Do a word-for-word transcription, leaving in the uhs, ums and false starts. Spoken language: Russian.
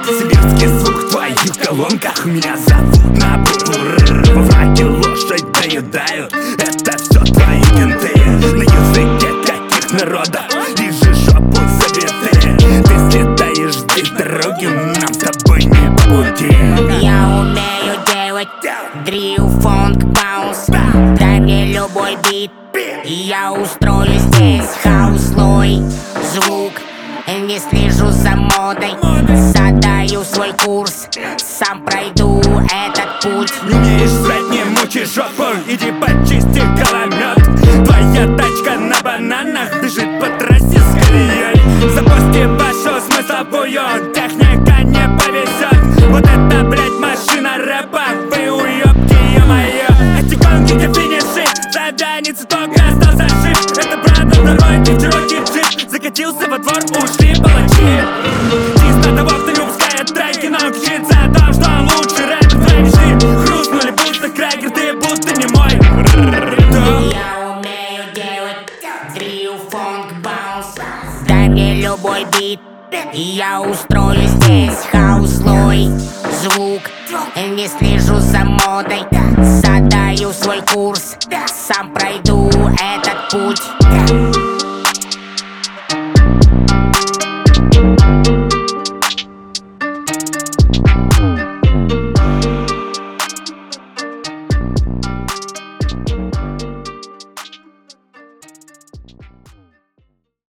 Сибирский звук в твоих колонках. Меня зовут Набур. Во враге лошадь доедают. Это все твои кенты. На языке каких народов лежи жопу завитые. Ты слетаешь здесь дороги, нам с тобой не по пути. Я умею делать дрил, фонк, баунс. Дай мне любой бит, и я устрою здесь хаус, слой, звук. Не слежу за модой, задаю свой курс, сам пройду этот путь. Не умеешь срать, не мучи жопу, иди почисти голомет. Твоя тачка на бананах бежит по трассе с колеей. Запусти вашу смысловую, техника не повезет. Вот это, блять, машина рэпа, вы уёбки, ё-моё. Эти гонки не финиши, задница только остался жив. Это правда, второй ты черокий джип закатился во двор, ушли палачи. Чисто того, кто не выпускает треки, но кричится о том, что он лучший рэпер. Твои мечты хрустнули, будто крекер, ты будто не мой. Я умею делать дрил, фонк, баунс. Дай мне любой бит, и я устрою здесь хаус, слой, звук. Не слежу за модой, задаю свой курс, сам пройду этот путь.